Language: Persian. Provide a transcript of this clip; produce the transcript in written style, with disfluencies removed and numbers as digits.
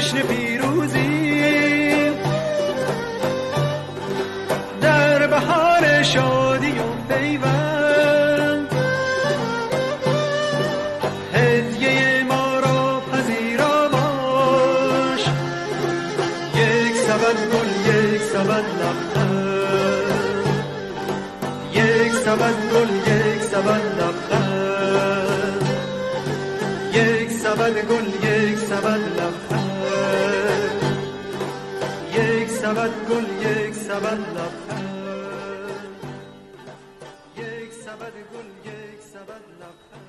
جشن پیروزی در بهار شادی و پیوند، هدیه ما را پذیرا باش، یک سبد گل یک سبد لبخند، یک سبد گل یک سبد لبخند، یک سبد گل یک سبد لبخند، یک سبد گل یک سبد لبخند، یک سبد گل یک سبد لبخند.